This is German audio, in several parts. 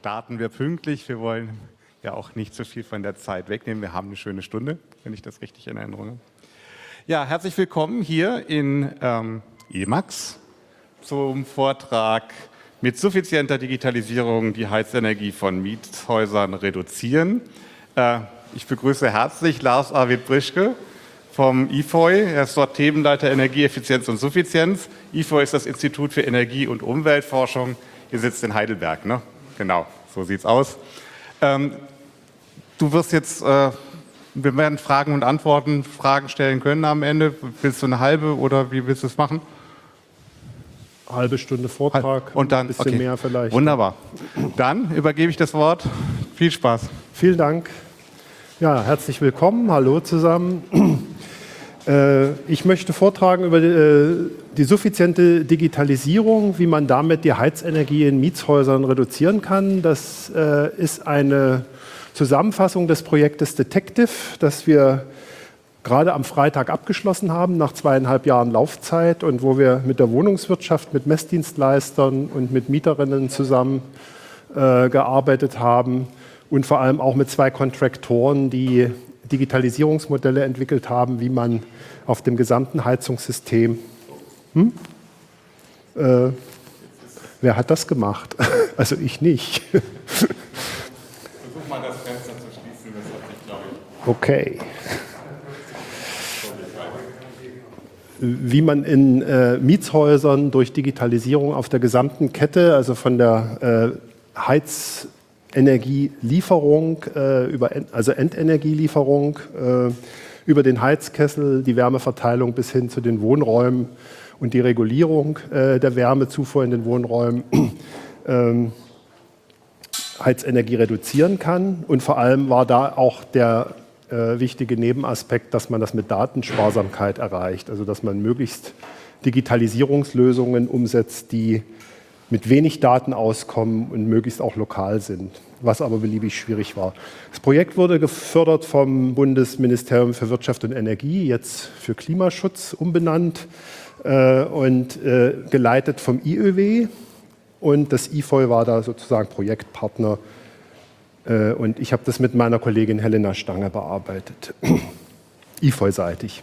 starten wir pünktlich. Wir wollen ja auch nicht so viel von der Zeit wegnehmen. Wir haben eine schöne Stunde, wenn ich das richtig in Erinnerung habe. Ja, herzlich willkommen hier in Emax zum Vortrag mit suffizienter Digitalisierung die Heizenergie von Mietshäusern reduzieren. Ich begrüße herzlich Lars Arvid Brischke vom IFOI. Er ist dort Themenleiter Energieeffizienz und Suffizienz. IFOI ist das Institut für Energie- und Umweltforschung. Ihr sitzt in Heidelberg, ne? Genau, so sieht's aus. Du wirst jetzt, wir werden Fragen und Antworten, Fragen stellen können am Ende. Willst du eine halbe oder wie willst du es machen? Halbe Stunde Vortrag, und dann, ein bisschen mehr vielleicht. Wunderbar. Dann übergebe ich das Wort. Viel Spaß. Vielen Dank. Ja, herzlich willkommen. Hallo zusammen. Ich möchte vortragen über die suffiziente Digitalisierung, wie man damit die Heizenergie in Mietshäusern reduzieren kann. Das ist eine Zusammenfassung des Projektes Detective, das wir gerade am Freitag abgeschlossen haben, nach 2,5 Jahren Laufzeit und wo wir mit der Wohnungswirtschaft, mit Messdienstleistern und mit Mieterinnen zusammen gearbeitet haben und vor allem auch mit 2 Kontraktoren, die Digitalisierungsmodelle entwickelt haben, wie man auf dem gesamten Heizungssystem... wer hat das gemacht? Also ich nicht. Versuch mal das Fenster zu schließen, das hat sich, glaube ich... Okay. Wie man in Mietshäusern durch Digitalisierung auf der gesamten Kette, also von der Heizenergielieferung, also Endenergielieferung, über den Heizkessel, die Wärmeverteilung bis hin zu den Wohnräumen und die Regulierung der Wärmezufuhr in den Wohnräumen Heizenergie reduzieren kann. Und vor allem war da auch der wichtige Nebenaspekt, dass man das mit Datensparsamkeit erreicht, also dass man möglichst Digitalisierungslösungen umsetzt, die mit wenig Daten auskommen und möglichst auch lokal sind, was aber beliebig schwierig war. Das Projekt wurde gefördert vom Bundesministerium für Wirtschaft und Energie, jetzt für Klimaschutz umbenannt und geleitet vom IÖW, und das IFOI war da sozusagen Projektpartner. Und ich habe das mit meiner Kollegin Helena Stange bearbeitet, IFOI-seitig.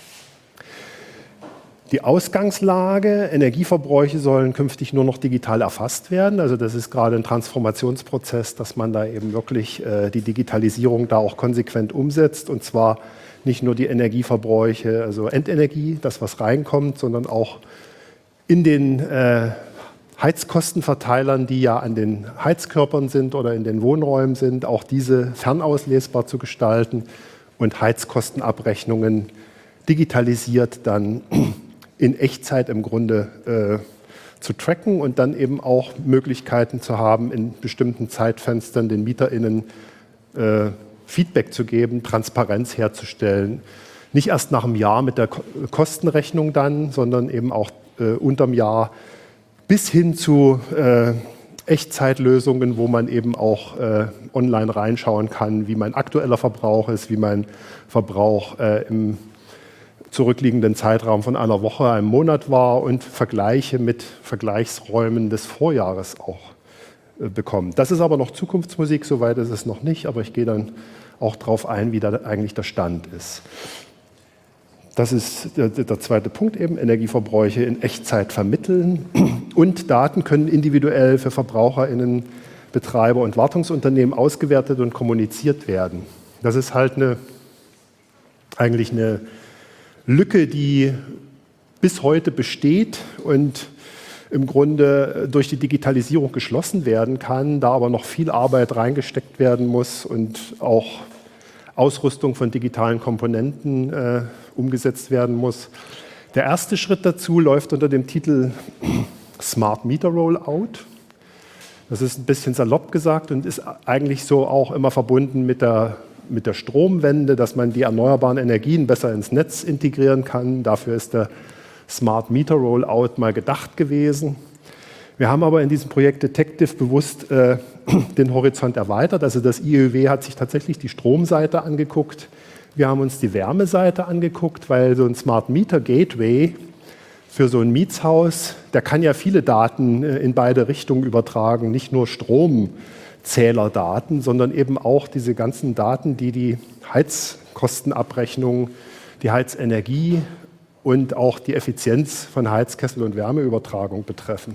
Die Ausgangslage: Energieverbräuche sollen künftig nur noch digital erfasst werden. Also das ist gerade ein Transformationsprozess, dass man da eben wirklich die Digitalisierung da auch konsequent umsetzt. Und zwar nicht nur die Energieverbräuche, also Endenergie, das was reinkommt, sondern auch in den Heizkostenverteilern, die ja an den Heizkörpern sind oder in den Wohnräumen sind, auch diese fernauslesbar zu gestalten und Heizkostenabrechnungen digitalisiert dann in Echtzeit im Grunde zu tracken und dann eben auch Möglichkeiten zu haben, in bestimmten Zeitfenstern den MieterInnen Feedback zu geben, Transparenz herzustellen. Nicht erst nach einem Jahr mit der Kostenrechnung dann, sondern eben auch unterm Jahr, bis hin zu Echtzeitlösungen, wo man eben auch online reinschauen kann, wie mein aktueller Verbrauch ist, wie mein Verbrauch im zurückliegenden Zeitraum von einer Woche, einem Monat war, und Vergleiche mit Vergleichsräumen des Vorjahres auch bekommen. Das ist aber noch Zukunftsmusik, soweit ist es noch nicht, aber ich gehe dann auch darauf ein, wie da eigentlich der Stand ist. Das ist der zweite Punkt eben, Energieverbräuche in Echtzeit vermitteln, und Daten können individuell für VerbraucherInnen, Betreiber und Wartungsunternehmen ausgewertet und kommuniziert werden. Das ist halt eigentlich eine Lücke, die bis heute besteht und im Grunde durch die Digitalisierung geschlossen werden kann, da aber noch viel Arbeit reingesteckt werden muss und auch Ausrüstung von digitalen Komponenten umgesetzt werden muss. Der erste Schritt dazu läuft unter dem Titel Smart Meter Rollout. Das ist ein bisschen salopp gesagt und ist eigentlich so auch immer verbunden mit der Stromwende, dass man die erneuerbaren Energien besser ins Netz integrieren kann. Dafür ist der Smart Meter Rollout mal gedacht gewesen. Wir haben aber in diesem Projekt Detective bewusst den Horizont erweitert. Also das IÖW hat sich tatsächlich die Stromseite angeguckt. Wir haben uns die Wärmeseite angeguckt, weil so ein Smart Meter Gateway für so ein Mietshaus, der kann ja viele Daten in beide Richtungen übertragen, nicht nur Strom Zählerdaten, sondern eben auch diese ganzen Daten, die die Heizkostenabrechnung, die Heizenergie und auch die Effizienz von Heizkessel und Wärmeübertragung betreffen.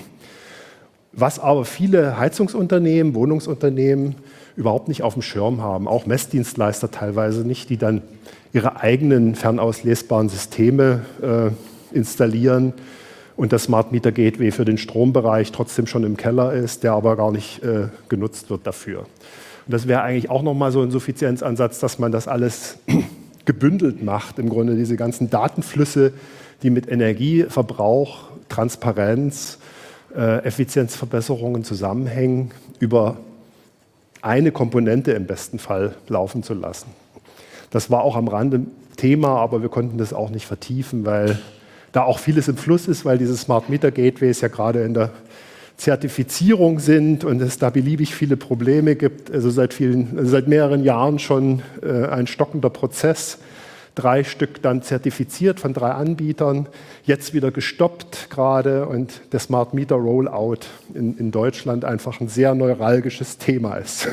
Was aber viele Heizungsunternehmen, Wohnungsunternehmen überhaupt nicht auf dem Schirm haben, auch Messdienstleister teilweise nicht, die dann ihre eigenen fernauslesbaren Systeme installieren und das Smart Meter Gateway für den Strombereich trotzdem schon im Keller ist, der aber gar nicht genutzt wird dafür. Und das wäre eigentlich auch nochmal so ein Suffizienzansatz, dass man das alles gebündelt macht, im Grunde diese ganzen Datenflüsse, die mit Energieverbrauch, Transparenz, Effizienzverbesserungen zusammenhängen, über eine Komponente im besten Fall laufen zu lassen. Das war auch am Rande Thema, aber wir konnten das auch nicht vertiefen, weil da auch vieles im Fluss ist, weil diese Smart Meter Gateways ja gerade in der Zertifizierung sind und es da beliebig viele Probleme gibt. Also seit mehreren Jahren schon ein stockender Prozess. 3 Stück dann zertifiziert von 3 Anbietern, jetzt wieder gestoppt gerade und der Smart Meter Rollout in Deutschland einfach ein sehr neuralgisches Thema ist.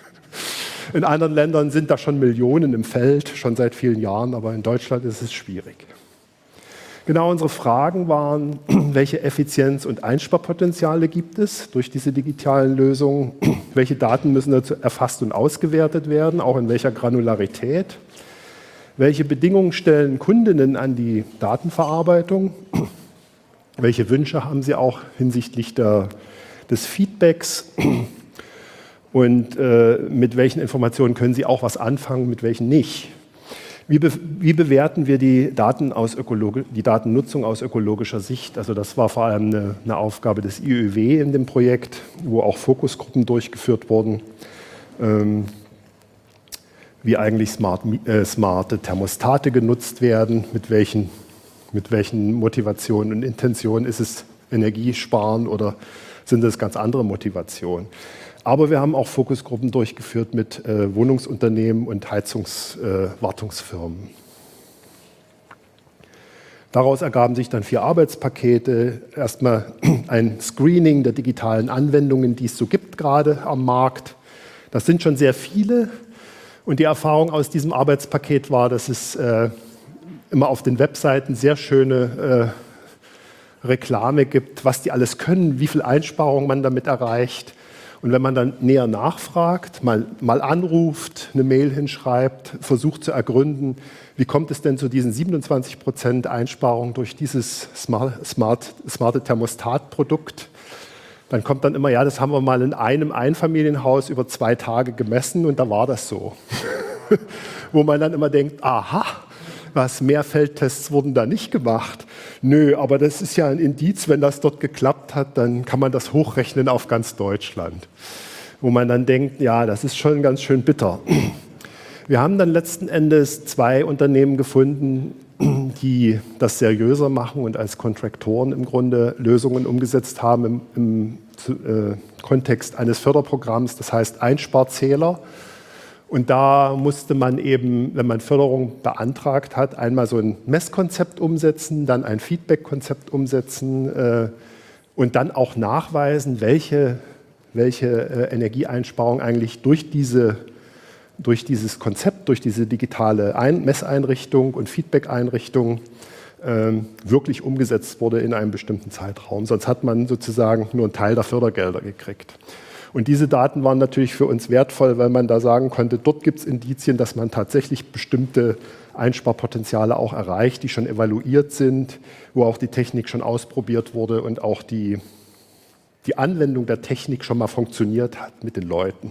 In anderen Ländern sind da schon Millionen im Feld, schon seit vielen Jahren, aber in Deutschland ist es schwierig. Genau, unsere Fragen waren, welche Effizienz- und Einsparpotenziale gibt es durch diese digitalen Lösungen? Welche Daten müssen dazu erfasst und ausgewertet werden, auch in welcher Granularität? Welche Bedingungen stellen Kundinnen an die Datenverarbeitung? Welche Wünsche haben sie auch hinsichtlich des Feedbacks? Und mit welchen Informationen können sie auch was anfangen, mit welchen nicht? Wie bewerten wir die Datennutzung aus ökologischer Sicht? Also das war vor allem eine Aufgabe des IÖW in dem Projekt, wo auch Fokusgruppen durchgeführt wurden. Wie eigentlich smarte Thermostate genutzt werden, mit welchen Motivationen und Intentionen ist es Energiesparen oder sind es ganz andere Motivationen. Aber wir haben auch Fokusgruppen durchgeführt mit Wohnungsunternehmen und Heizungswartungsfirmen. Daraus ergaben sich dann 4 Arbeitspakete. Erstmal ein Screening der digitalen Anwendungen, die es so gibt gerade am Markt. Das sind schon sehr viele. Und die Erfahrung aus diesem Arbeitspaket war, dass es immer auf den Webseiten sehr schöne Reklame gibt, was die alles können, wie viel Einsparung man damit erreicht. Und wenn man dann näher nachfragt, mal anruft, eine Mail hinschreibt, versucht zu ergründen, wie kommt es denn zu diesen 27% Einsparung durch dieses smarte Thermostat-Produkt, dann kommt dann immer, ja, das haben wir mal in einem Einfamilienhaus über 2 Tage gemessen und da war das so. Wo man dann immer denkt, aha, was, mehr Feldtests wurden da nicht gemacht? Nö, aber das ist ja ein Indiz, wenn das dort geklappt hat, dann kann man das hochrechnen auf ganz Deutschland. Wo man dann denkt, ja, das ist schon ganz schön bitter. Wir haben dann letzten Endes 2 Unternehmen gefunden, die das seriöser machen und als Kontraktoren im Grunde Lösungen umgesetzt haben im Kontext eines Förderprogramms, das heißt Einsparzähler. Und da musste man eben, wenn man Förderung beantragt hat, einmal so ein Messkonzept umsetzen, dann ein Feedback-Konzept umsetzen und dann auch nachweisen, welche Energieeinsparung eigentlich durch dieses Konzept, durch diese digitale Messeinrichtung und Feedback-Einrichtung wirklich umgesetzt wurde in einem bestimmten Zeitraum. Sonst hat man sozusagen nur einen Teil der Fördergelder gekriegt. Und diese Daten waren natürlich für uns wertvoll, weil man da sagen konnte, dort gibt es Indizien, dass man tatsächlich bestimmte Einsparpotenziale auch erreicht, die schon evaluiert sind, wo auch die Technik schon ausprobiert wurde und auch die Anwendung der Technik schon mal funktioniert hat mit den Leuten.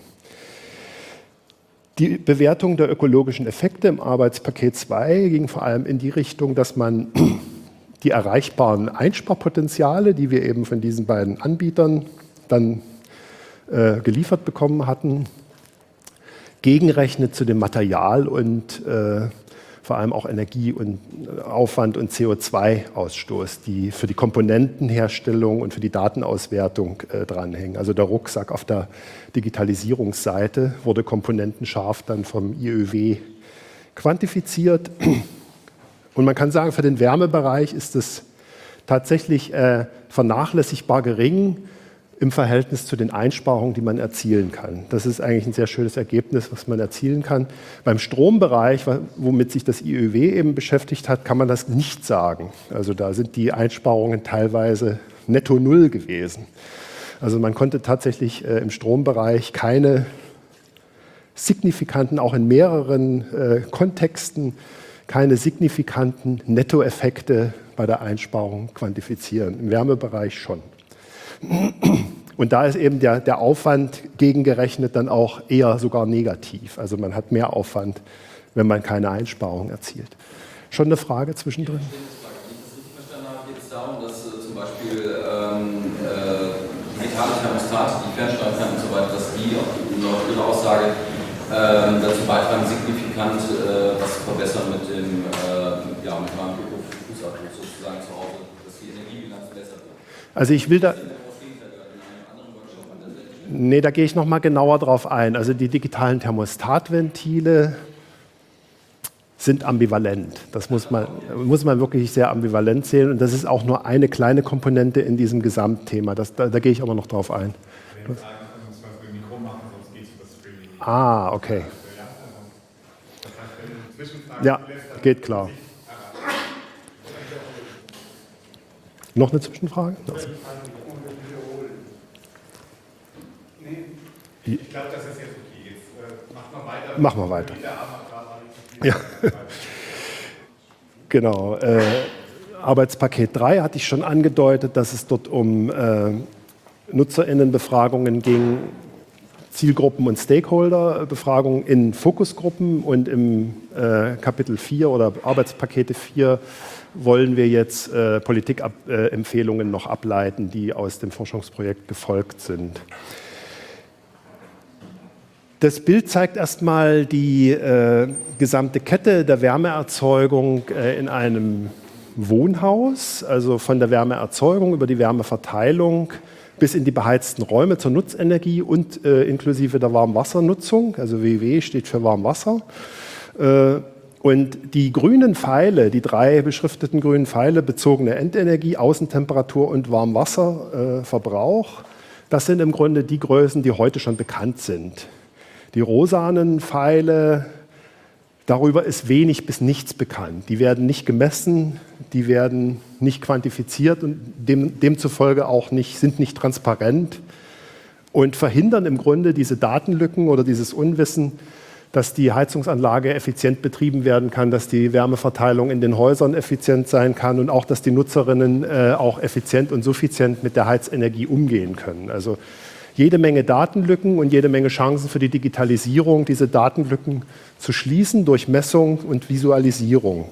Die Bewertung der ökologischen Effekte im Arbeitspaket 2 ging vor allem in die Richtung, dass man die erreichbaren Einsparpotenziale, die wir eben von diesen beiden Anbietern dann geliefert bekommen hatten, gegenrechnet zu dem Material und vor allem auch Energie- und Aufwand und CO2-Ausstoß, die für die Komponentenherstellung und für die Datenauswertung dranhängen. Also der Rucksack auf der Digitalisierungsseite wurde komponentenscharf dann vom IÖW quantifiziert. Und man kann sagen, für den Wärmebereich ist es tatsächlich vernachlässigbar gering. im Verhältnis zu den Einsparungen, die man erzielen kann. Das ist eigentlich ein sehr schönes Ergebnis, was man erzielen kann. Beim Strombereich, womit sich das IÖW eben beschäftigt hat, kann man das nicht sagen. Also da sind die Einsparungen teilweise netto null gewesen. Also man konnte tatsächlich im Strombereich keine signifikanten, auch in mehreren Kontexten, keine signifikanten Nettoeffekte bei der Einsparung quantifizieren. Im Wärmebereich schon. Und da ist eben der Aufwand gegengerechnet dann auch eher sogar negativ. Also man hat mehr Aufwand, wenn man keine Einsparung erzielt. Schon eine Frage zwischendrin? Wenn ich das richtig verstanden habe, geht es darum, dass zum Beispiel digitale Thermostate, die Fernsteuern und so weiter, dass die laut Ihrer Aussage dazu beitragen, signifikant was zu verbessern mit dem meinem Fußabdruck sozusagen zu Hause, dass die Energiebilanz besser wird. Also ich will da... Nee, da gehe ich noch mal genauer drauf ein. Also die digitalen Thermostatventile sind ambivalent. Das muss man wirklich sehr ambivalent sehen. Und das ist auch nur eine kleine Komponente in diesem Gesamtthema. Da gehe ich aber noch drauf ein. Ah, okay. Ja, geht klar. Noch eine Zwischenfrage? Ich glaube, das ist jetzt okay. Jetzt machen wir weiter. Ja. Genau. Arbeitspaket 3 hatte ich schon angedeutet, dass es dort um NutzerInnenbefragungen ging, Zielgruppen- und Stakeholder-Befragungen in Fokusgruppen, und im Kapitel 4 oder Arbeitspakete 4 wollen wir jetzt Politikempfehlungen noch ableiten, die aus dem Forschungsprojekt gefolgt sind. Das Bild zeigt erstmal die gesamte Kette der Wärmeerzeugung in einem Wohnhaus, also von der Wärmeerzeugung über die Wärmeverteilung bis in die beheizten Räume zur Nutzenergie und inklusive der Warmwassernutzung, also WW steht für Warmwasser. Und die grünen Pfeile, die 3 beschrifteten grünen Pfeile, bezogene Endenergie, Außentemperatur und Warmwasserverbrauch, das sind im Grunde die Größen, die heute schon bekannt sind. Die rosanen Pfeile, darüber ist wenig bis nichts bekannt. Die werden nicht gemessen, die werden nicht quantifiziert und demzufolge auch sind nicht transparent und verhindern im Grunde diese Datenlücken oder dieses Unwissen, dass die Heizungsanlage effizient betrieben werden kann, dass die Wärmeverteilung in den Häusern effizient sein kann und auch, dass die Nutzerinnen auch effizient und suffizient mit der Heizenergie umgehen können. Also jede Menge Datenlücken und jede Menge Chancen für die Digitalisierung, diese Datenlücken zu schließen durch Messung und Visualisierung.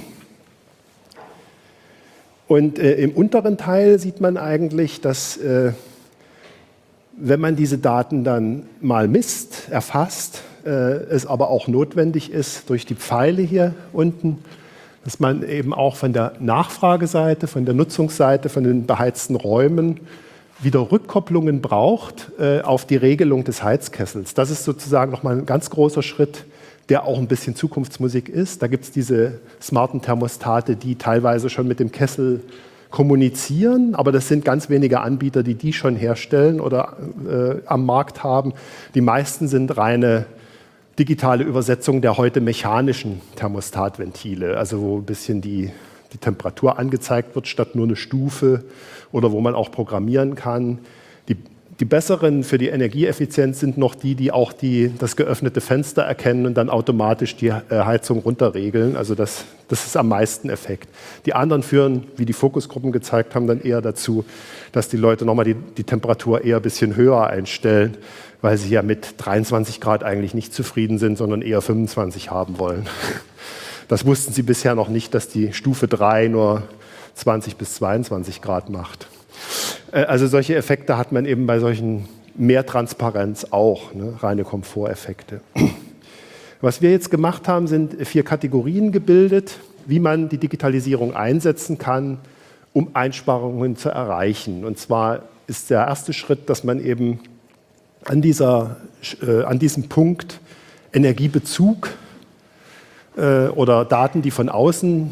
Und im unteren Teil sieht man eigentlich, dass wenn man diese Daten dann mal misst, erfasst, es aber auch notwendig ist durch die Pfeile hier unten, dass man eben auch von der Nachfrageseite, von der Nutzungsseite, von den beheizten Räumen wieder Rückkopplungen braucht auf die Regelung des Heizkessels. Das ist sozusagen nochmal ein ganz großer Schritt, der auch ein bisschen Zukunftsmusik ist. Da gibt es diese smarten Thermostate, die teilweise schon mit dem Kessel kommunizieren, aber das sind ganz wenige Anbieter, die schon herstellen oder am Markt haben. Die meisten sind reine digitale Übersetzung der heute mechanischen Thermostatventile, also wo ein bisschen die Temperatur angezeigt wird, statt nur eine Stufe, oder wo man auch programmieren kann. Die besseren für die Energieeffizienz sind noch die auch das geöffnete Fenster erkennen und dann automatisch die Heizung runterregeln. Also das ist am meisten Effekt. Die anderen führen, wie die Fokusgruppen gezeigt haben, dann eher dazu, dass die Leute nochmal die Temperatur eher ein bisschen höher einstellen, weil sie ja mit 23 Grad eigentlich nicht zufrieden sind, sondern eher 25 haben wollen. Das wussten sie bisher noch nicht, dass die Stufe 3 nur 20 bis 22 Grad macht. Also solche Effekte hat man eben bei solchen mehr Transparenz auch, ne? Reine Komforteffekte. Was wir jetzt gemacht haben, sind 4 Kategorien gebildet, wie man die Digitalisierung einsetzen kann, um Einsparungen zu erreichen. Und zwar ist der erste Schritt, dass man eben an diesem Punkt Energiebezug oder Daten, die von außen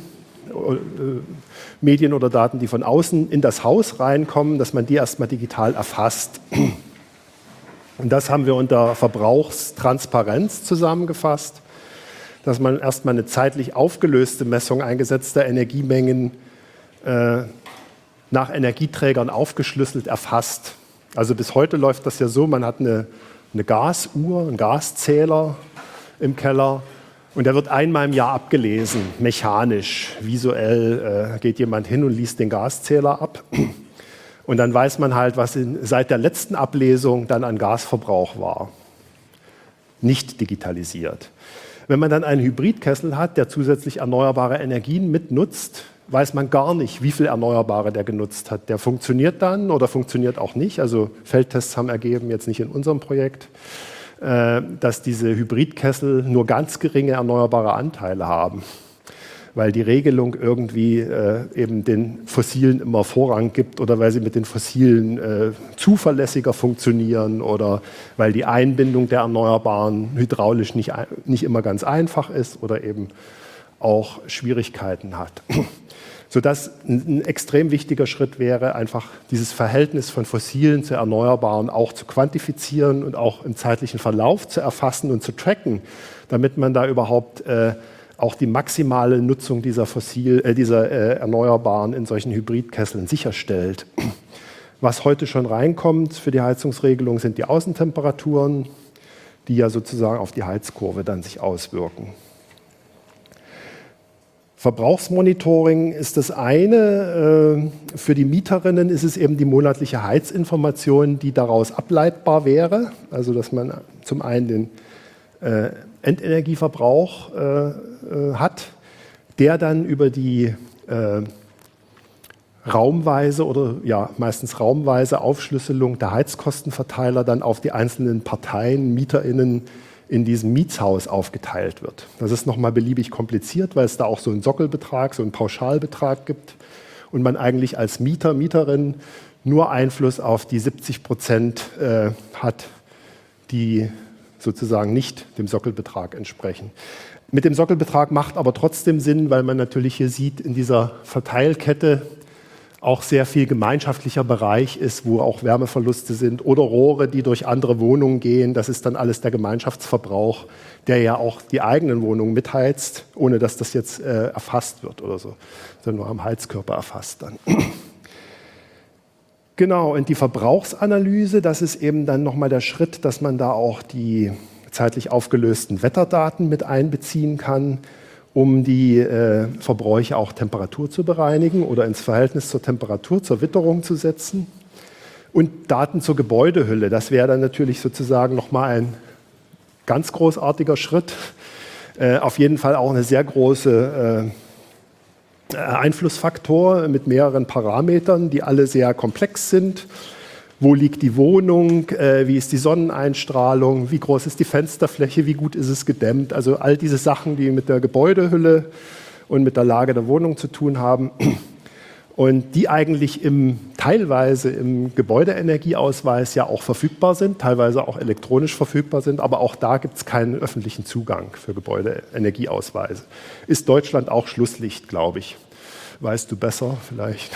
Medien oder Daten, die von außen in das Haus reinkommen, dass man die erstmal digital erfasst. Und das haben wir unter Verbrauchstransparenz zusammengefasst, dass man erstmal eine zeitlich aufgelöste Messung eingesetzter Energiemengen nach Energieträgern aufgeschlüsselt erfasst. Also bis heute läuft das ja so, man hat eine Gasuhr, einen Gaszähler im Keller und der wird einmal im Jahr abgelesen, mechanisch, visuell geht jemand hin und liest den Gaszähler ab. Und dann weiß man halt, was seit der letzten Ablesung dann an Gasverbrauch war. Nicht digitalisiert. Wenn man dann einen Hybridkessel hat, der zusätzlich erneuerbare Energien mitnutzt, weiß man gar nicht, wie viel Erneuerbare der genutzt hat. Der funktioniert dann oder funktioniert auch nicht. Also Feldtests haben ergeben, jetzt nicht in unserem Projekt, dass diese Hybridkessel nur ganz geringe erneuerbare Anteile haben, weil die Regelung irgendwie eben den Fossilen immer Vorrang gibt oder weil sie mit den Fossilen zuverlässiger funktionieren oder weil die Einbindung der Erneuerbaren hydraulisch nicht immer ganz einfach ist oder eben auch Schwierigkeiten hat. Sodass ein extrem wichtiger Schritt wäre, einfach dieses Verhältnis von Fossilen zu Erneuerbaren auch zu quantifizieren und auch im zeitlichen Verlauf zu erfassen und zu tracken, damit man da überhaupt auch die maximale Nutzung dieser Erneuerbaren in solchen Hybridkesseln sicherstellt. Was heute schon reinkommt für die Heizungsregelung sind die Außentemperaturen, die ja sozusagen auf die Heizkurve dann sich auswirken. Verbrauchsmonitoring ist das eine. Für die Mieterinnen ist es eben die monatliche Heizinformation, die daraus ableitbar wäre. Also dass man zum einen den Endenergieverbrauch hat, der dann über die raumweise oder ja meistens raumweise Aufschlüsselung der Heizkostenverteiler dann auf die einzelnen Parteien, MieterInnen in diesem Mietshaus aufgeteilt wird. Das ist nochmal beliebig kompliziert, weil es da auch so einen Sockelbetrag, so einen Pauschalbetrag gibt und man eigentlich als Mieter, Mieterin nur Einfluss auf die 70% hat, die sozusagen nicht dem Sockelbetrag entsprechen. Mit dem Sockelbetrag macht aber trotzdem Sinn, weil man natürlich hier sieht, in dieser Verteilkette auch sehr viel gemeinschaftlicher Bereich ist, wo auch Wärmeverluste sind oder Rohre, die durch andere Wohnungen gehen. Das ist dann alles der Gemeinschaftsverbrauch, der ja auch die eigenen Wohnungen mitheizt, ohne dass das jetzt erfasst wird oder so, sondern nur am Heizkörper erfasst dann. Genau, und die Verbrauchsanalyse, das ist eben dann nochmal der Schritt, dass man da auch die zeitlich aufgelösten Wetterdaten mit einbeziehen kann, um die Verbräuche auch Temperatur zu bereinigen oder ins Verhältnis zur Temperatur, zur Witterung zu setzen. Und Daten zur Gebäudehülle, das wäre dann natürlich sozusagen nochmal ein ganz großartiger Schritt. Auf jeden Fall auch eine sehr große Einflussfaktor mit mehreren Parametern, die alle sehr komplex sind. Wo liegt die Wohnung, wie ist die Sonneneinstrahlung, wie groß ist die Fensterfläche, wie gut ist es gedämmt. Also all diese Sachen, die mit der Gebäudehülle und mit der Lage der Wohnung zu tun haben und die eigentlich teilweise im Gebäudeenergieausweis ja auch verfügbar sind, teilweise auch elektronisch verfügbar sind, aber auch da gibt es keinen öffentlichen Zugang für Gebäudeenergieausweise. Ist Deutschland auch Schlusslicht, glaube ich. Weißt du besser vielleicht?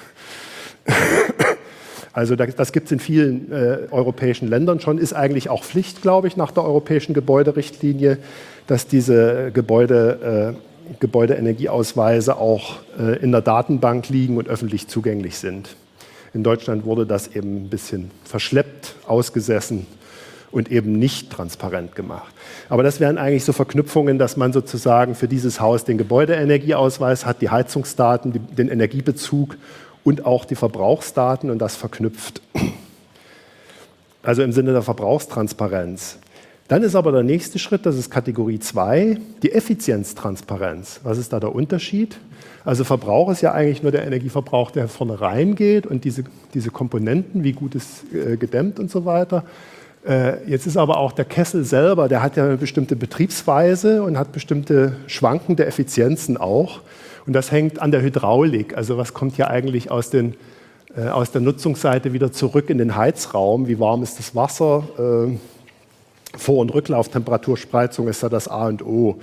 Also das gibt es in vielen europäischen Ländern schon, ist eigentlich auch Pflicht, glaube ich, nach der europäischen Gebäuderichtlinie, dass diese Gebäudeenergieausweise auch in der Datenbank liegen und öffentlich zugänglich sind. In Deutschland wurde das eben ein bisschen verschleppt, ausgesessen und eben nicht transparent gemacht. Aber das wären eigentlich so Verknüpfungen, dass man sozusagen für dieses Haus den Gebäudeenergieausweis hat, die Heizungsdaten, den Energiebezug und auch die Verbrauchsdaten und das verknüpft. Also im Sinne der Verbrauchstransparenz. Dann ist aber der nächste Schritt, das ist Kategorie 2, die Effizienztransparenz. Was ist da der Unterschied? Also Verbrauch ist ja eigentlich nur der Energieverbrauch, der vorne reingeht und diese Komponenten, wie gut ist gedämmt und so weiter. Jetzt ist aber auch der Kessel selber, der hat ja eine bestimmte Betriebsweise und hat bestimmte schwankende Effizienzen auch. Und das hängt an der Hydraulik. Also was kommt hier eigentlich aus der Nutzungsseite wieder zurück in den Heizraum? Wie warm ist das Wasser? Vor- und Rücklauftemperatur, Spreizung ist ja das A und O.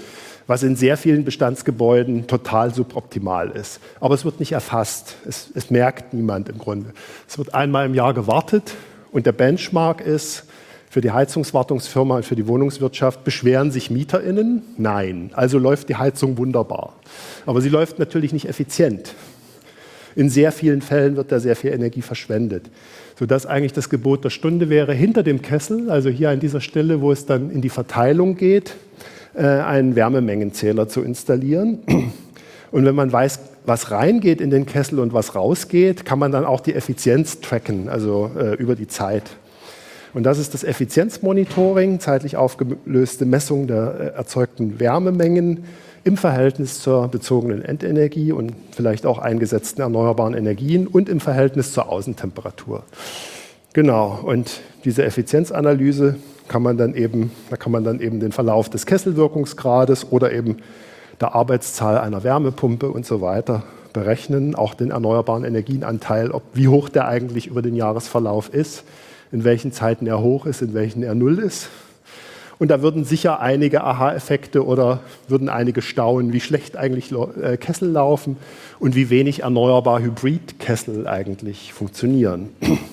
was in sehr vielen Bestandsgebäuden total suboptimal ist. Aber es wird nicht erfasst. Es merkt niemand im Grunde. Es wird einmal im Jahr gewartet und der Benchmark ist, für die Heizungswartungsfirma und für die Wohnungswirtschaft, beschweren sich MieterInnen? Nein. Also läuft die Heizung wunderbar. Aber sie läuft natürlich nicht effizient. In sehr vielen Fällen wird da sehr viel Energie verschwendet. Sodass eigentlich das Gebot der Stunde wäre, hinter dem Kessel, also hier an dieser Stelle, wo es dann in die Verteilung geht, einen Wärmemengenzähler zu installieren. Und wenn man weiß, was reingeht in den Kessel und was rausgeht, kann man dann auch die Effizienz tracken, also über die Zeit. Und das ist das Effizienzmonitoring, zeitlich aufgelöste Messung der erzeugten Wärmemengen im Verhältnis zur bezogenen Endenergie und vielleicht auch eingesetzten erneuerbaren Energien und im Verhältnis zur Außentemperatur. Genau, und diese Effizienzanalyse da kann man dann eben den Verlauf des Kesselwirkungsgrades oder eben der Arbeitszahl einer Wärmepumpe und so weiter berechnen, auch den erneuerbaren Energienanteil, wie hoch der eigentlich über den Jahresverlauf ist, in welchen Zeiten er hoch ist, in welchen er null ist. Und da würden sicher einige Aha-Effekte oder würden einige staunen, wie schlecht eigentlich Kessel laufen und wie wenig erneuerbar Hybrid-Kessel eigentlich funktionieren.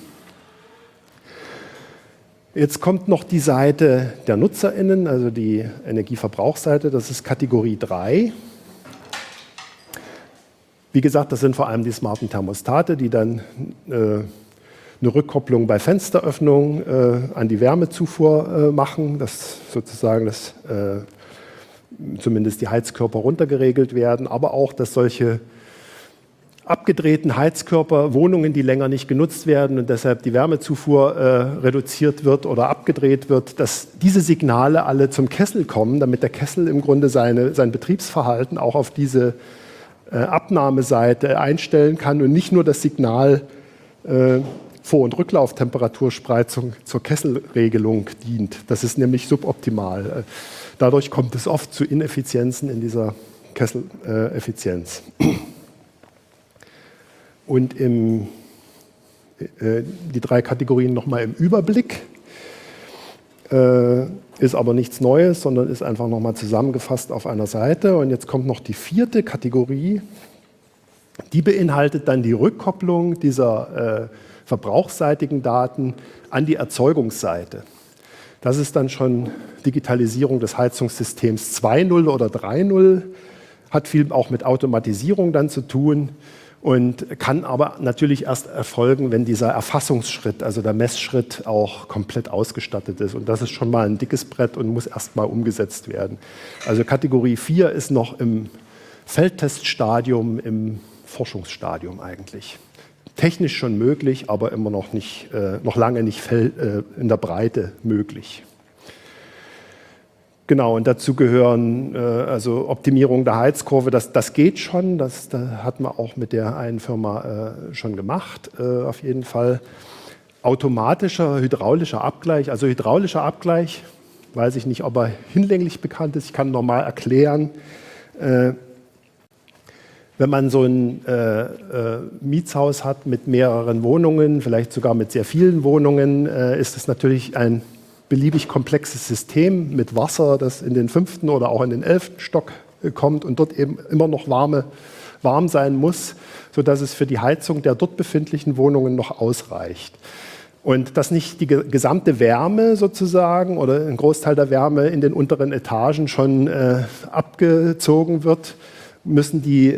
Jetzt kommt noch die Seite der NutzerInnen, also die Energieverbrauchsseite, das ist Kategorie 3. Wie gesagt, das sind vor allem die smarten Thermostate, die dann eine Rückkopplung bei Fensteröffnung an die Wärmezufuhr machen, dass sozusagen zumindest die Heizkörper runtergeregelt werden, aber auch, dass solche abgedrehten Heizkörper, Wohnungen, die länger nicht genutzt werden und deshalb die Wärmezufuhr reduziert wird oder abgedreht wird, dass diese Signale alle zum Kessel kommen, damit der Kessel im Grunde sein Betriebsverhalten auch auf diese Abnahmeseite einstellen kann und nicht nur das Signal Vor- und Rücklauftemperaturspreizung zur Kesselregelung dient. Das ist nämlich suboptimal. Dadurch kommt es oft zu Ineffizienzen in dieser Kesseleffizienz. Und die 3 Kategorien nochmal im Überblick. Ist aber nichts Neues, sondern ist einfach nochmal zusammengefasst auf einer Seite. Und jetzt kommt noch die 4. Kategorie. Die beinhaltet dann die Rückkopplung dieser verbrauchsseitigen Daten an die Erzeugungsseite. Das ist dann schon Digitalisierung des Heizungssystems 2.0 oder 3.0, hat viel auch mit Automatisierung dann zu tun und kann aber natürlich erst erfolgen, wenn dieser Erfassungsschritt, also der Messschritt, auch komplett ausgestattet ist. Und das ist schon mal ein dickes Brett und muss erst mal umgesetzt werden. Also Kategorie 4 ist noch im Feldteststadium, im Forschungsstadium eigentlich. Technisch schon möglich, aber immer noch lange nicht in der Breite möglich. Genau, und dazu gehören also Optimierung der Heizkurve, das geht schon, das hat man auch mit der einen Firma schon gemacht, auf jeden Fall. Automatischer hydraulischer Abgleich, also hydraulischer Abgleich, weiß ich nicht, ob er hinlänglich bekannt ist, ich kann normal erklären, wenn man so ein Mietshaus hat mit mehreren Wohnungen, vielleicht sogar mit sehr vielen Wohnungen, ist es natürlich ein beliebig komplexes System mit Wasser, das in den 5. oder auch in den 11. Stock kommt und dort eben immer noch warm sein muss, sodass es für die Heizung der dort befindlichen Wohnungen noch ausreicht. Und dass nicht die gesamte Wärme sozusagen oder ein Großteil der Wärme in den unteren Etagen schon abgezogen wird, müssen die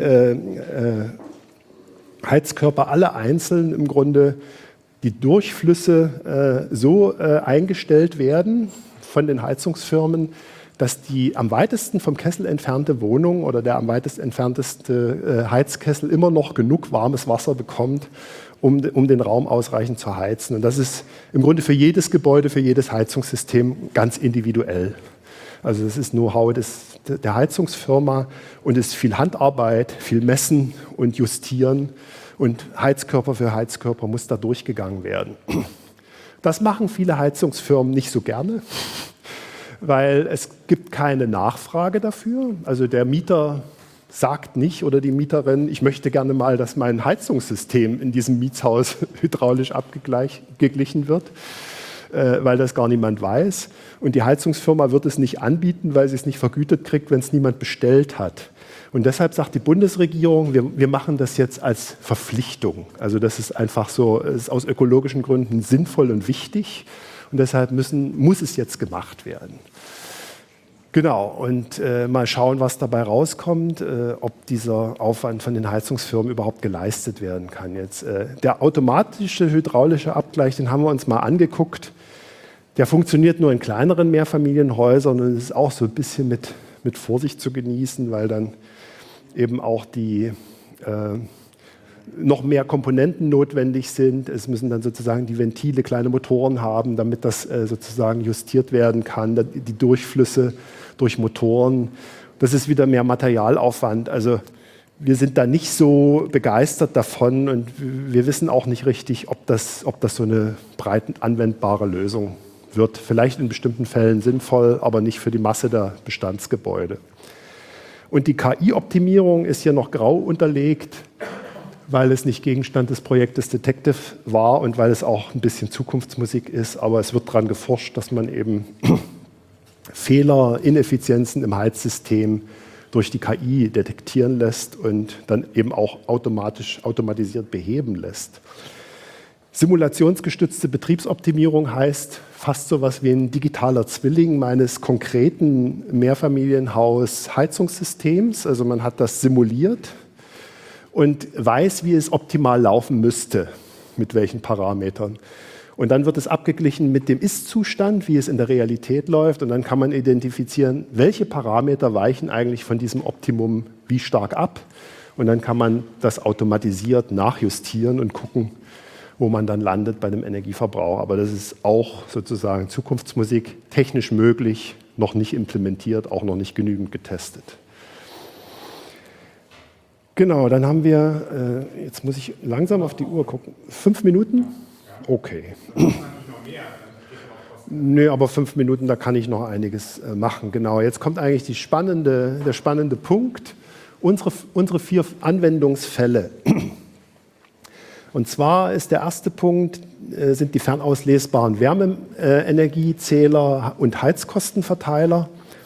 Heizkörper alle einzeln im Grunde die Durchflüsse so eingestellt werden von den Heizungsfirmen, dass die am weitesten vom Kessel entfernte Wohnung oder der am weitest entfernteste Heizkessel immer noch genug warmes Wasser bekommt, um den Raum ausreichend zu heizen. Und das ist im Grunde für jedes Gebäude, für jedes Heizungssystem ganz individuell. Also das ist Know-how der Heizungsfirma und es ist viel Handarbeit, viel Messen und Justieren und Heizkörper für Heizkörper muss da durchgegangen werden. Das machen viele Heizungsfirmen nicht so gerne, weil es gibt keine Nachfrage dafür. Also der Mieter sagt nicht oder die Mieterin, ich möchte gerne mal, dass mein Heizungssystem in diesem Mietshaus hydraulisch abgeglichen wird. weil das gar niemand weiß. Und die Heizungsfirma wird es nicht anbieten, weil sie es nicht vergütet kriegt, wenn es niemand bestellt hat. Und deshalb sagt die Bundesregierung, wir machen das jetzt als Verpflichtung. Also das ist einfach so, ist aus ökologischen Gründen sinnvoll und wichtig. Und deshalb muss es jetzt gemacht werden. Genau, und mal schauen, was dabei rauskommt, ob dieser Aufwand von den Heizungsfirmen überhaupt geleistet werden kann. Jetzt, der automatische hydraulische Abgleich, den haben wir uns mal angeguckt. Der funktioniert nur in kleineren Mehrfamilienhäusern und ist auch so ein bisschen mit Vorsicht zu genießen, weil dann eben auch die noch mehr Komponenten notwendig sind. Es müssen dann sozusagen die Ventile kleine Motoren haben, damit das sozusagen justiert werden kann, die Durchflüsse durch Motoren. Das ist wieder mehr Materialaufwand. Also wir sind da nicht so begeistert davon und wir wissen auch nicht richtig, ob das so eine breit anwendbare Lösung wird. Vielleicht in bestimmten Fällen sinnvoll, aber nicht für die Masse der Bestandsgebäude. Und die KI-Optimierung ist hier noch grau unterlegt, weil es nicht Gegenstand des Projektes Detective war und weil es auch ein bisschen Zukunftsmusik ist. Aber es wird daran geforscht, dass man eben Fehler, Ineffizienzen im Heizsystem durch die KI detektieren lässt und dann eben auch automatisiert beheben lässt. Simulationsgestützte Betriebsoptimierung heißt fast so etwas wie ein digitaler Zwilling meines konkreten Mehrfamilienhaus-Heizungssystems. Also man hat das simuliert und weiß, wie es optimal laufen müsste, mit welchen Parametern. Und dann wird es abgeglichen mit dem Ist-Zustand, wie es in der Realität läuft. Und dann kann man identifizieren, welche Parameter weichen eigentlich von diesem Optimum wie stark ab. Und dann kann man das automatisiert nachjustieren und gucken, wo man dann landet bei dem Energieverbrauch. Aber das ist auch sozusagen Zukunftsmusik, technisch möglich, noch nicht implementiert, auch noch nicht genügend getestet. Genau, dann haben wir, jetzt muss ich langsam auf die Uhr gucken, 5 Minuten? Okay. Nee, aber 5 Minuten, da kann ich noch einiges machen. Genau, jetzt kommt eigentlich der spannende Punkt, unsere 4 Anwendungsfälle. Und zwar ist der erste Punkt, sind die fernauslesbaren Wärmeenergiezähler und Heizkostenverteiler.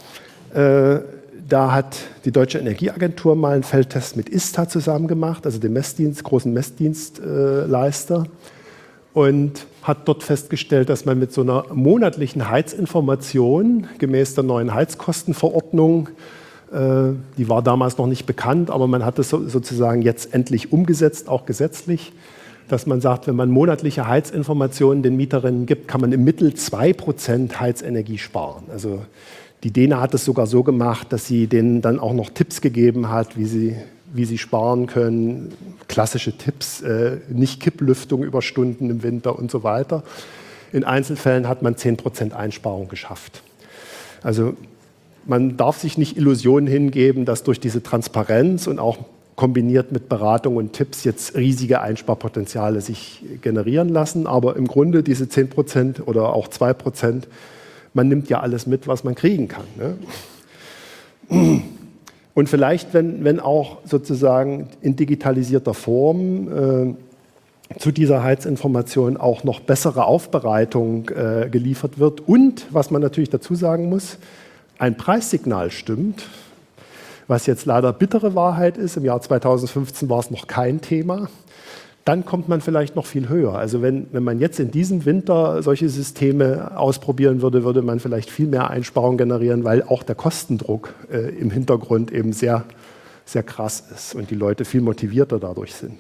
Da hat die Deutsche Energieagentur mal einen Feldtest mit ISTA zusammen gemacht, also dem großen Messdienstleister, und hat dort festgestellt, dass man mit so einer monatlichen Heizinformation gemäß der neuen Heizkostenverordnung, die war damals noch nicht bekannt, aber man hat es sozusagen jetzt endlich umgesetzt, auch gesetzlich, dass man sagt, wenn man monatliche Heizinformationen den Mieterinnen gibt, kann man im Mittel 2% Heizenergie sparen. Also die DENA hat es sogar so gemacht, dass sie denen dann auch noch Tipps gegeben hat, wie sie sparen können. Klassische Tipps, nicht Kipplüftung über Stunden im Winter und so weiter. In Einzelfällen hat man 10% Einsparung geschafft. Also man darf sich nicht Illusionen hingeben, dass durch diese Transparenz und auch kombiniert mit Beratung und Tipps jetzt riesige Einsparpotenziale sich generieren lassen. Aber im Grunde diese 10% oder auch 2%, man nimmt ja alles mit, was man kriegen kann. Ne? Und vielleicht, wenn auch sozusagen in digitalisierter Form zu dieser Heizinformation auch noch bessere Aufbereitung geliefert wird und, was man natürlich dazu sagen muss, ein Preissignal stimmt, was jetzt leider bittere Wahrheit ist, im Jahr 2015 war es noch kein Thema, dann kommt man vielleicht noch viel höher. Also wenn man jetzt in diesem Winter solche Systeme ausprobieren würde, würde man vielleicht viel mehr Einsparungen generieren, weil auch der Kostendruck im Hintergrund eben sehr, sehr krass ist und die Leute viel motivierter dadurch sind.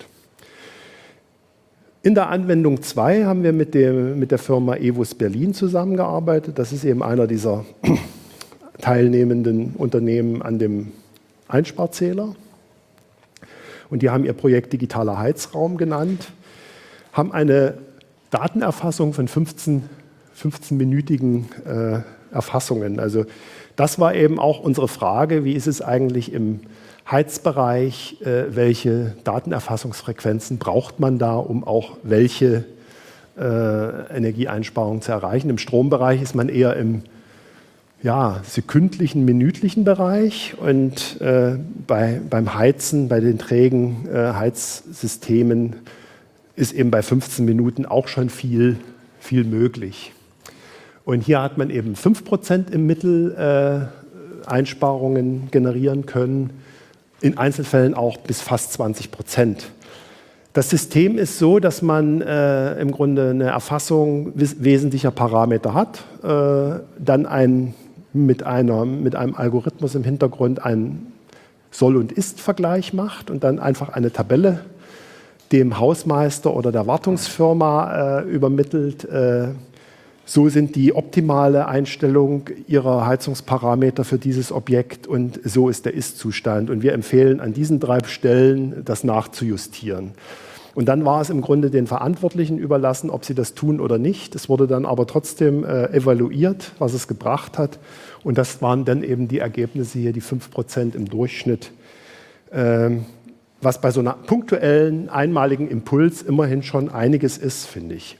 In der Anwendung 2 haben wir mit der Firma Ewus Berlin zusammengearbeitet. Das ist eben einer dieser teilnehmenden Unternehmen an dem Einsparzähler. Und die haben ihr Projekt Digitaler Heizraum genannt, haben eine Datenerfassung von 15-minütigen Erfassungen. Also das war eben auch unsere Frage, wie ist es eigentlich im Heizbereich, welche Datenerfassungsfrequenzen braucht man da, um auch welche Energieeinsparungen zu erreichen. Im Strombereich ist man eher im sekündlichen, minütlichen Bereich und beim Heizen, bei den trägen Heizsystemen ist eben bei 15 Minuten auch schon viel möglich. Und hier hat man eben 5% im Mittel Einsparungen generieren können, in Einzelfällen auch bis fast 20%. Das System ist so, dass man im Grunde eine Erfassung wesentlicher Parameter hat, dann mit einem Algorithmus im Hintergrund einen Soll- und Ist-Vergleich macht und dann einfach eine Tabelle dem Hausmeister oder der Wartungsfirma übermittelt. So sind die optimale Einstellung ihrer Heizungsparameter für dieses Objekt und so ist der Ist-Zustand. Und wir empfehlen an diesen 3 Stellen, das nachzujustieren. Und dann war es im Grunde den Verantwortlichen überlassen, ob sie das tun oder nicht. Es wurde dann aber trotzdem evaluiert, was es gebracht hat. Und das waren dann eben die Ergebnisse hier, die 5% im Durchschnitt. Was bei so einer punktuellen, einmaligen Impuls immerhin schon einiges ist, finde ich.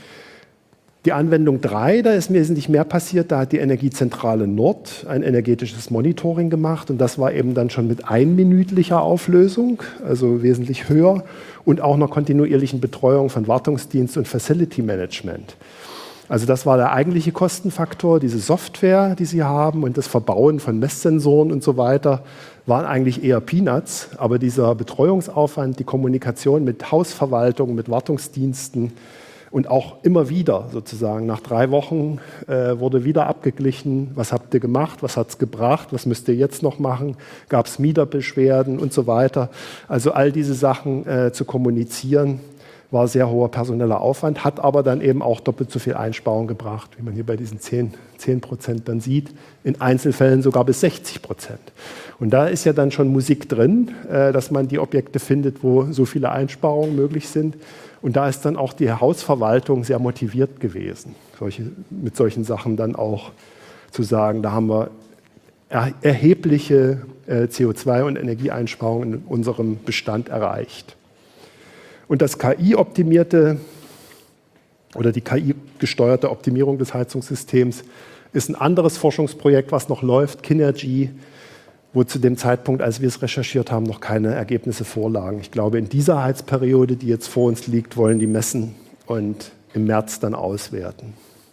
Die Anwendung 3, da ist wesentlich mehr passiert. Da hat die Energiezentrale Nord ein energetisches Monitoring gemacht. Und das war eben dann schon mit einminütlicher Auflösung, also wesentlich höher, und auch einer kontinuierlichen Betreuung von Wartungsdienst und Facility Management. Also das war der eigentliche Kostenfaktor, diese Software, die Sie haben, und das Verbauen von Messsensoren und so weiter, waren eigentlich eher Peanuts. Aber dieser Betreuungsaufwand, die Kommunikation mit Hausverwaltung, mit Wartungsdiensten, und auch immer wieder sozusagen, nach 3 Wochen wurde wieder abgeglichen, was habt ihr gemacht, was hat es gebracht, was müsst ihr jetzt noch machen, gab es Mieterbeschwerden und so weiter. Also all diese Sachen zu kommunizieren, war sehr hoher personeller Aufwand, hat aber dann eben auch doppelt so viel Einsparung gebracht, wie man hier bei diesen 10% dann sieht, in Einzelfällen sogar bis 60%. Und da ist ja dann schon Musik drin, dass man die Objekte findet, wo so viele Einsparungen möglich sind. Und da ist dann auch die Hausverwaltung sehr motiviert gewesen, mit solchen Sachen dann auch zu sagen, da haben wir erhebliche CO2- und Energieeinsparungen in unserem Bestand erreicht. Und das KI-optimierte oder die KI-gesteuerte Optimierung des Heizungssystems ist ein anderes Forschungsprojekt, was noch läuft, Kinergy, wo zu dem Zeitpunkt, als wir es recherchiert haben, noch keine Ergebnisse vorlagen. Ich glaube, in dieser Heizperiode, die jetzt vor uns liegt, wollen die messen und im März dann auswerten.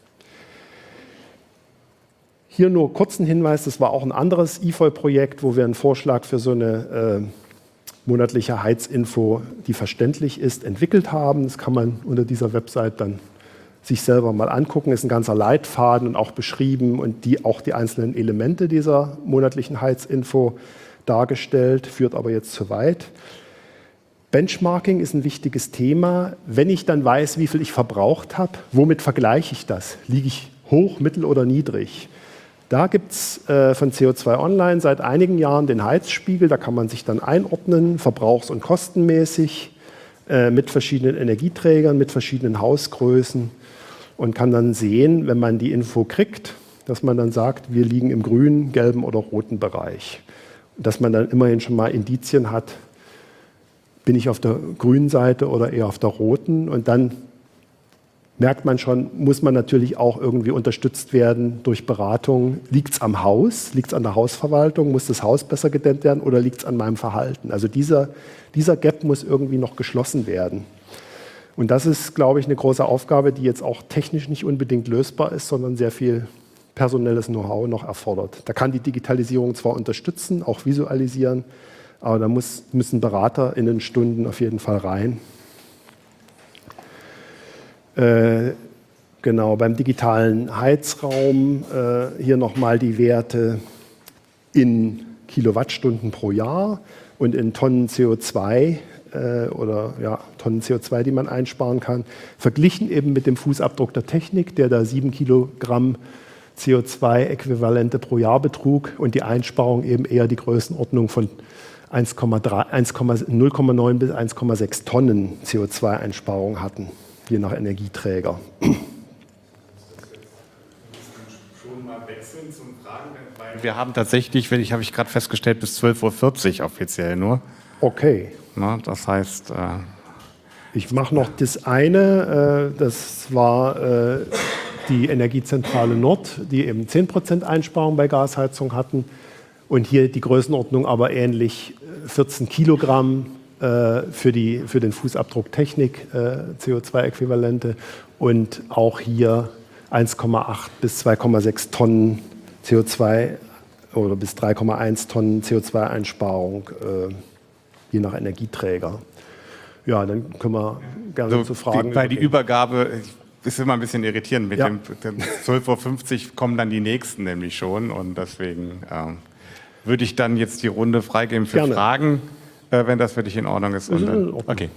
Hier nur kurzen Hinweis, das war auch ein anderes IFOI-Projekt, wo wir einen Vorschlag für so eine monatliche Heizinfo, die verständlich ist, entwickelt haben. Das kann man unter dieser Website dann sich selber mal angucken. Ist ein ganzer Leitfaden und auch beschrieben und auch die einzelnen Elemente dieser monatlichen Heizinfo dargestellt, führt aber jetzt zu weit. Benchmarking ist ein wichtiges Thema. Wenn ich dann weiß, wie viel ich verbraucht habe, womit vergleiche ich das? Liege ich hoch, mittel oder niedrig? Da gibt es von CO2 Online seit einigen Jahren den Heizspiegel. Da kann man sich dann einordnen, verbrauchs- und kostenmäßig, mit verschiedenen Energieträgern, mit verschiedenen Hausgrößen und kann dann sehen, wenn man die Info kriegt, dass man dann sagt, wir liegen im grünen, gelben oder roten Bereich. Dass man dann immerhin schon mal Indizien hat, bin ich auf der grünen Seite oder eher auf der roten, und dann merkt man schon, muss man natürlich auch irgendwie unterstützt werden durch Beratung. Liegt es am Haus? Liegt es an der Hausverwaltung? Muss das Haus besser gedämmt werden oder liegt es an meinem Verhalten? Also dieser Gap muss irgendwie noch geschlossen werden. Und das ist, glaube ich, eine große Aufgabe, die jetzt auch technisch nicht unbedingt lösbar ist, sondern sehr viel personelles Know-how noch erfordert. Da kann die Digitalisierung zwar unterstützen, auch visualisieren, aber da müssen BeraterInnen-Stunden auf jeden Fall rein. Genau, beim digitalen Heizraum hier nochmal die Werte in Kilowattstunden pro Jahr und in Tonnen CO2 Tonnen CO2, die man einsparen kann, verglichen eben mit dem Fußabdruck der Technik, der da 7 Kilogramm CO2-Äquivalente pro Jahr betrug und die Einsparung eben eher die Größenordnung von 0,9 bis 1,6 Tonnen CO2-Einsparung hatten, je nach Energieträger. Schon mal wechseln zum Fragen, weil wir haben tatsächlich, habe ich gerade festgestellt, bis 12:40 Uhr offiziell nur. Okay. Na, das heißt... ich mache noch das eine, das war die Energiezentrale Nord, die eben 10% Einsparung bei Gasheizung hatten. Und hier die Größenordnung aber ähnlich, 14 Kilogramm für den Fußabdruck Technik, CO2-Äquivalente. Und auch hier 1,8 bis 2,6 Tonnen CO2 oder bis 3,1 Tonnen CO2-Einsparung, je nach Energieträger. Ja, dann können wir gerne zu Fragen Weil die übergehen. Übergabe ist immer ein bisschen irritierend. Mit Ja. dem 12:50 Uhr kommen dann die Nächsten nämlich schon. Und deswegen würde ich dann jetzt die Runde freigeben für Gerne. Fragen, wenn das für dich in Ordnung ist. Ist in dann, Ordnung. okay.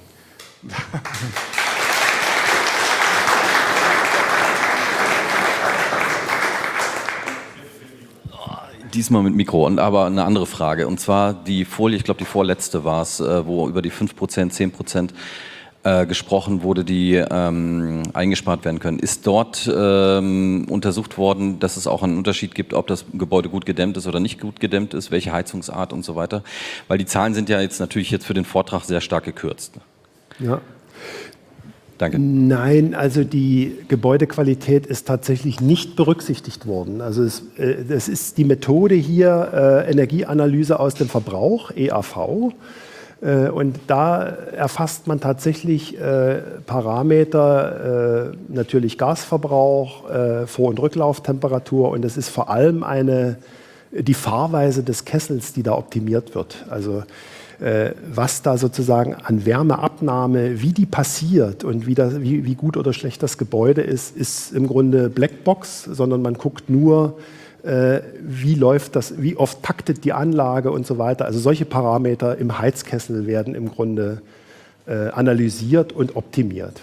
Diesmal mit Mikro, aber eine andere Frage. Und zwar die Folie, ich glaube die vorletzte war es, wo über die 5%, 10% gesprochen wurde, die eingespart werden können. Ist dort untersucht worden, dass es auch einen Unterschied gibt, ob das Gebäude gut gedämmt ist oder nicht gut gedämmt ist, welche Heizungsart und so weiter? Weil die Zahlen sind ja jetzt natürlich für den Vortrag sehr stark gekürzt. Ja. Danke. Nein, also die Gebäudequalität ist tatsächlich nicht berücksichtigt worden. Also es ist die Methode hier Energieanalyse aus dem Verbrauch, EAV. Und da erfasst man tatsächlich Parameter, natürlich Gasverbrauch, Vor- und Rücklauftemperatur, und es ist vor allem die Fahrweise des Kessels, die da optimiert wird. Also was da sozusagen an Wärmeabnahme, wie die passiert und wie gut oder schlecht das Gebäude ist im Grunde Blackbox, sondern man guckt nur, wie läuft das, wie oft taktet die Anlage und so weiter. Also solche Parameter im Heizkessel werden im Grunde analysiert und optimiert.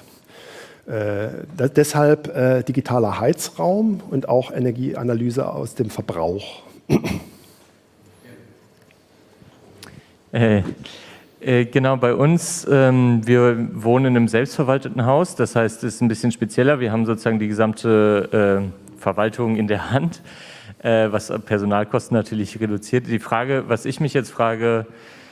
Deshalb digitaler Heizraum und auch Energieanalyse aus dem Verbrauch. Genau, bei uns, wir wohnen in einem selbstverwalteten Haus, das heißt, es ist ein bisschen spezieller. Wir haben sozusagen die gesamte Verwaltung in der Hand, was Personalkosten natürlich reduziert. Die Frage, was ich mich jetzt frage,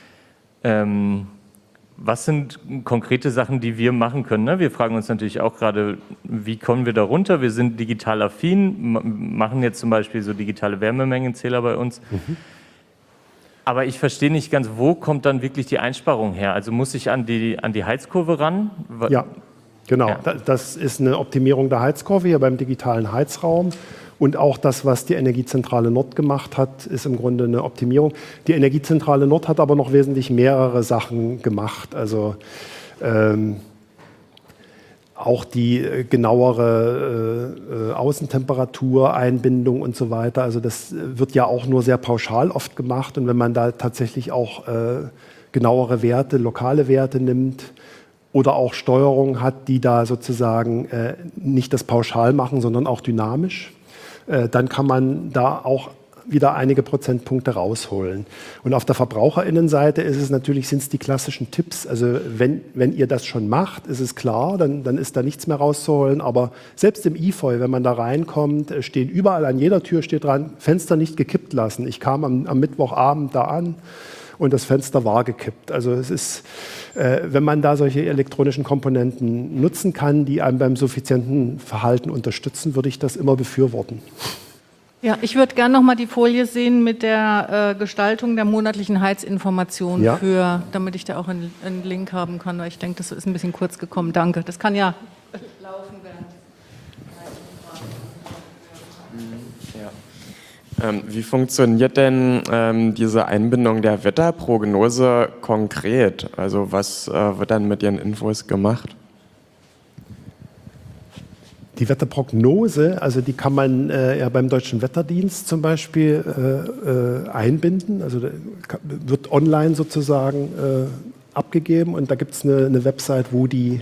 was sind konkrete Sachen, die wir machen können? Ne? Wir fragen uns natürlich auch gerade, wie kommen wir da runter? Wir sind digital affin, machen jetzt zum Beispiel so digitale Wärmemengenzähler bei uns. Mhm. Aber ich verstehe nicht ganz, wo kommt dann wirklich die Einsparung her? Also muss ich an die Heizkurve ran? Ja, genau. Ja. Das ist eine Optimierung der Heizkurve hier beim digitalen Heizraum. Und auch das, was die Energiezentrale Nord gemacht hat, ist im Grunde eine Optimierung. Die Energiezentrale Nord hat aber noch wesentlich mehrere Sachen gemacht. Also auch die genauere Außentemperatureinbindung und so weiter. Also das wird ja auch nur sehr pauschal oft gemacht. Und wenn man da tatsächlich auch genauere Werte, lokale Werte nimmt oder auch Steuerung hat, die da sozusagen nicht das pauschal machen, sondern auch dynamisch, dann kann man da auch wieder einige Prozentpunkte rausholen. Und auf der VerbraucherInnenseite sind es die klassischen Tipps. Also wenn ihr das schon macht, ist es klar, dann ist da nichts mehr rauszuholen. Aber selbst im IFOI, wenn man da reinkommt, stehen überall an jeder Tür steht dran, Fenster nicht gekippt lassen. Ich kam am Mittwochabend da an und das Fenster war gekippt. Also es ist, wenn man da solche elektronischen Komponenten nutzen kann, die einem beim suffizienten Verhalten unterstützen, würde ich das immer befürworten. Ja, ich würde gerne noch mal die Folie sehen mit der Gestaltung der monatlichen Heizinformation, ja, damit ich da auch einen Link haben kann, weil ich denke, das ist ein bisschen kurz gekommen. Danke. Das kann ja laufen während. Wie funktioniert denn diese Einbindung der Wetterprognose konkret? Also was wird dann mit Ihren Infos gemacht? Die Wetterprognose, also die kann man ja beim Deutschen Wetterdienst zum Beispiel einbinden. Also wird online sozusagen abgegeben und da gibt es eine Website, wo die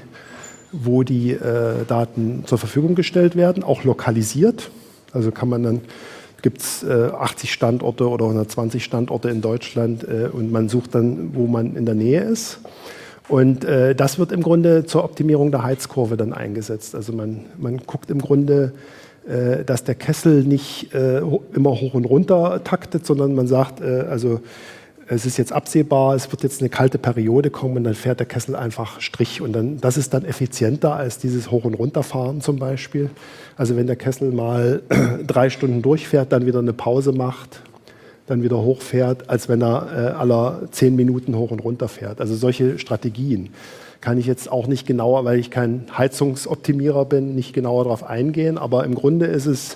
Daten zur Verfügung gestellt werden, auch lokalisiert. Also gibt es 80 Standorte oder 120 Standorte in Deutschland und man sucht dann, wo man in der Nähe ist. Und das wird im Grunde zur Optimierung der Heizkurve dann eingesetzt. Also man guckt im Grunde, dass der Kessel nicht immer hoch und runter taktet, sondern man sagt, also es ist jetzt absehbar, es wird jetzt eine kalte Periode kommen und dann fährt der Kessel einfach Strich. Und das ist dann effizienter als dieses Hoch- und Runterfahren zum Beispiel. Also wenn der Kessel mal 3 Stunden durchfährt, dann wieder eine Pause macht, dann wieder hochfährt, als wenn er aller 10 Minuten hoch und runter fährt. Also solche Strategien. kann ich jetzt auch nicht genauer, weil ich kein Heizungsoptimierer bin, nicht genauer darauf eingehen. Aber im Grunde ist es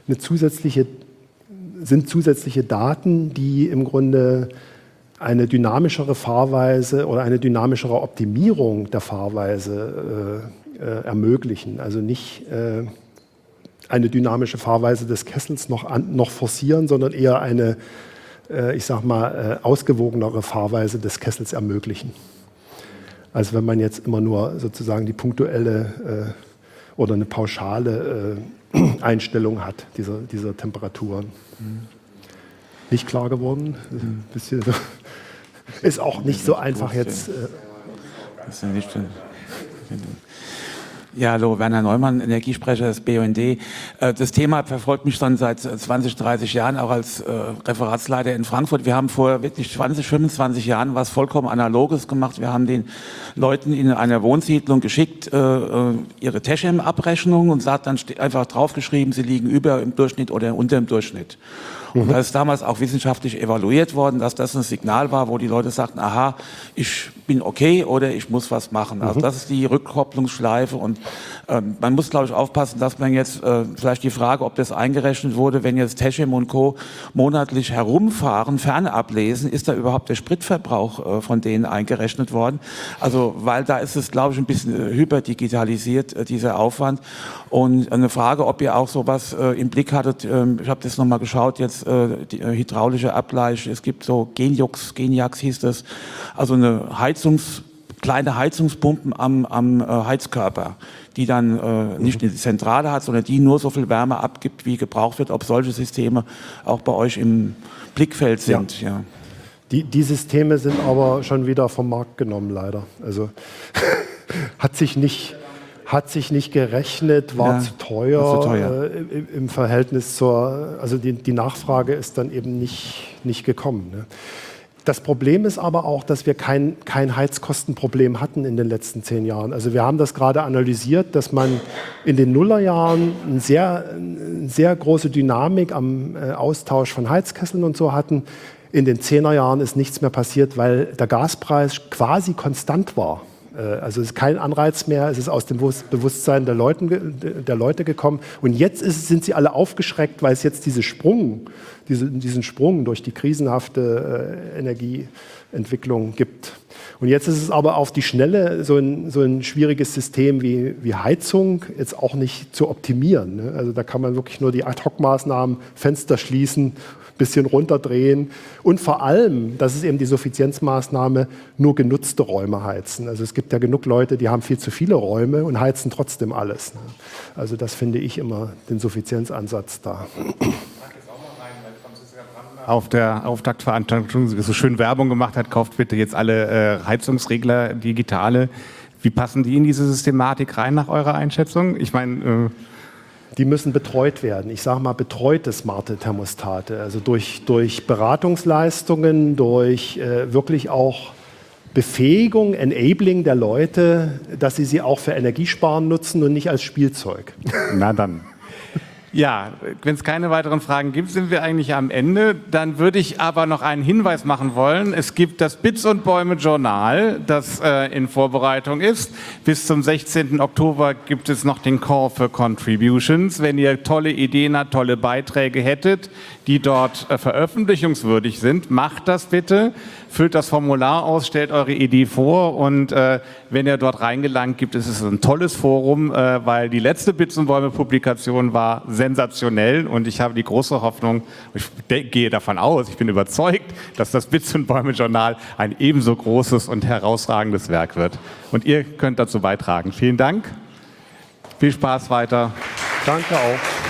sind zusätzliche Daten, die im Grunde eine dynamischere Fahrweise oder eine dynamischere Optimierung der Fahrweise ermöglichen. Also nicht eine dynamische Fahrweise des Kessels noch forcieren, sondern eher eine, ausgewogenere Fahrweise des Kessels ermöglichen. Also wenn man jetzt immer nur sozusagen die punktuelle oder eine pauschale Einstellung hat dieser Temperaturen. Nicht klar geworden? Ein bisschen, ist auch nicht so einfach jetzt. Das ist ja nicht schön. Ja, hallo, Werner Neumann, Energiesprecher des BUND. Das Thema verfolgt mich schon seit 20, 30 Jahren, auch als Referatsleiter in Frankfurt. Wir haben vor wirklich 20, 25 Jahren was vollkommen Analoges gemacht. Wir haben den Leuten in einer Wohnsiedlung geschickt, ihre Techem-Abrechnung und hat dann einfach draufgeschrieben, sie liegen über im Durchschnitt oder unter im Durchschnitt. Und da ist damals auch wissenschaftlich evaluiert worden, dass das ein Signal war, wo die Leute sagten, aha, ich bin okay oder ich muss was machen. Also das ist die Rückkopplungsschleife und man muss, glaube ich, aufpassen, dass man jetzt vielleicht die Frage, ob das eingerechnet wurde, wenn jetzt Techem und Co. monatlich herumfahren, fernablesen, ist da überhaupt der Spritverbrauch von denen eingerechnet worden? Also, weil da ist es, glaube ich, ein bisschen hyperdigitalisiert, dieser Aufwand. Und eine Frage, ob ihr auch sowas im Blick hattet, ich habe das nochmal geschaut, jetzt die hydraulische Abgleich, es gibt so Genjax hieß das, also eine kleine Heizungspumpen am Heizkörper, die dann nicht eine Zentrale hat, sondern die nur so viel Wärme abgibt, wie gebraucht wird, ob solche Systeme auch bei euch im Blickfeld sind. Ja. Die Systeme sind aber schon wieder vom Markt genommen, leider. Also hat sich nicht gerechnet, war zu teuer, im Verhältnis also die Nachfrage ist dann eben nicht gekommen. Ne? Das Problem ist aber auch, dass wir kein Heizkostenproblem hatten in den letzten 10 Jahren. Also wir haben das gerade analysiert, dass man in den Nullerjahren eine sehr große Dynamik am Austausch von Heizkesseln und so hatten. In den 10er Jahren ist nichts mehr passiert, weil der Gaspreis quasi konstant war. Also es ist kein Anreiz mehr, es ist aus dem Bewusstsein der Leute gekommen. Und jetzt sind sie alle aufgeschreckt, weil es jetzt diesen Sprung durch die krisenhafte Energieentwicklung gibt. Und jetzt ist es aber auf die Schnelle so ein schwieriges System wie Heizung jetzt auch nicht zu optimieren. Ne? Also da kann man wirklich nur die Ad-Hoc-Maßnahmen, Fenster schließen, bisschen runterdrehen und vor allem, das ist eben die Suffizienzmaßnahme, nur genutzte Räume heizen. Also es gibt ja genug Leute, die haben viel zu viele Räume und heizen trotzdem alles. Ne? Also das finde ich immer den Suffizienzansatz da. Auf der Auftaktveranstaltung so schön Werbung gemacht hat, kauft bitte jetzt alle Heizungsregler digitale. Wie passen die in diese Systematik rein nach eurer Einschätzung? Ich meine... Die müssen betreut werden. Ich sage mal betreute smarte Thermostate. Also durch Beratungsleistungen, durch wirklich auch Befähigung, Enabling der Leute, dass sie auch für Energiesparen nutzen und nicht als Spielzeug. Na dann. Ja, wenn es keine weiteren Fragen gibt, sind wir eigentlich am Ende. Dann würde ich aber noch einen Hinweis machen wollen. Es gibt das Bits und Bäume Journal, das in Vorbereitung ist. Bis zum 16. Oktober gibt es noch den Call for Contributions. Wenn ihr tolle Ideen habt, tolle Beiträge hättet, die dort veröffentlichungswürdig sind, macht das bitte. Füllt das Formular aus, stellt eure Idee vor und wenn ihr dort reingelangt, gibt es ein tolles Forum, weil die letzte Bits und Bäume Publikation war sensationell und ich habe die große Hoffnung, ich gehe davon aus, ich bin überzeugt, dass das Bits und Bäume Journal ein ebenso großes und herausragendes Werk wird. Und ihr könnt dazu beitragen. Vielen Dank. Viel Spaß weiter. Danke auch.